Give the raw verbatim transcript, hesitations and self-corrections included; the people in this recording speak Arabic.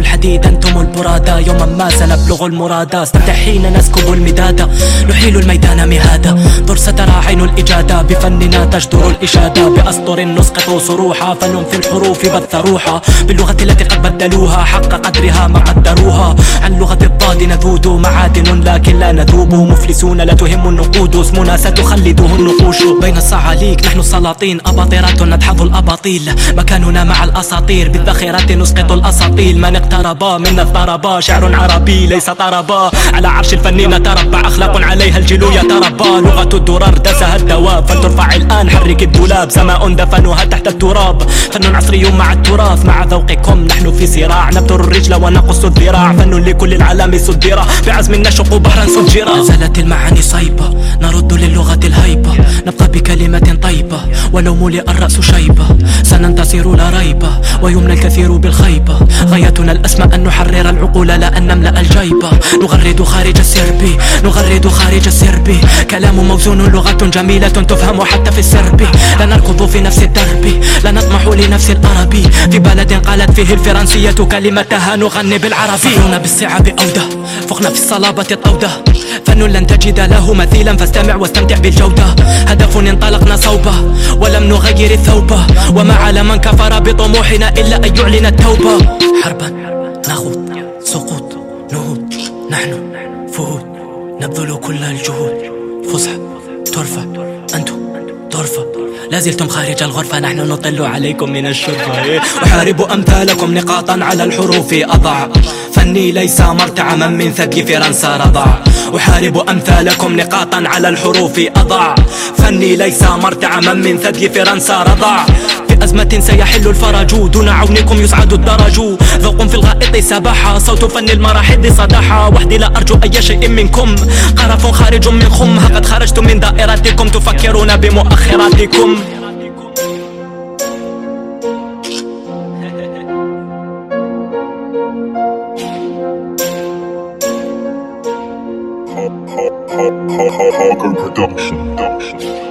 الحديد أنتم البرادة، يوما ما سنبلغ المرادة. استمتع حين نسكب المدادة، نحيل الميدان مهادا. ضرس ترى عين الإجادة، بفننا تجدر الإشادة. بأسطر نسقط صروحا، فن في الحروف بث روحا. باللغة التي قد بدلوها حق قدرها ما قدروها. عن لغة الضاد نذود، معادن لكن لا نذوب. مفلسون لا تهم النقود، اسمنا ستخلده النقوش. بين الصعاليك نحن السلاطين، أباطرة ندحض الأباطيل. مكاننا مع الأساطير، بالذخيرة نسقط الأساطيل. من اقترب منا اضطربا، شعر عربي ليس طربا. على عرش الفن نتربع، أخلاق عليها الجيل يتربى. لغة الدرر دسها الدواب، فلترفع الآن حرك الدولاب. سماء دفنها تحت التراب، فن عصري مع التراث. مع ذوقكم نحن في صراع، نبتر الرجل ونقص الذراع. فن لكل العالم صدرا، بعزم نشق بحرا سجرا. نزلت المعاني صيبة، نرد للغة الهيبة. نبقى بكلمة طيبة، ولو ملئ الرأس شيبة. سننتصر لا ريبة، ويمنى الكثير بالخيبة. غايتنا الأسمى أن نحرر العقول لا أن نملأ الجيبة. نغرد خارج السرب، نغرد خارج السرب. كلام موزون، لغة جميلة تفهم حتى في السرب. لا نركض في نفس الدرب، لا نطمح لنفس الأرب. في بلد قالت فيه الفرنسية كلمتها نغني بالعربي. صحونا بالصعاب أودة، فقنا في الصلابة الطودة. فن لن تجد له مثيلا، فاستمع واستمتع بالجودة. هدف انطلقنا صوبه، ولم نغير الثوبة. وما على من كفر بطموحنا إلا أن يعلن التوبة. حربا نخوض، سقوط نهوض، نحن فهود نبذل كل الجهود. فسحة ترفع، أنتم ترفع. لازلتم خارج الغرفة، نحن نطل عليكم من الشرفة. أحارب أمثالكم نقاطا على الحروف أضع. فني ليس مرتعما من ثدي فرنسا رضع. أحارب أمثالكم نقاطا على الحروف أضع. فني ليس مرتعما من ثدي فرنسا رضع. في أزمة سيحل الفرج، دون عونكم يصعد الدرج. ذوق في الغائط سباحة، صوت فن المراحل صداحة. وحدي لا أرجو أي شيء منكم، قرف خارج من خم. قد خرجتم من دائرتكم، تفكرون بمؤخراتكم. Hawker Production.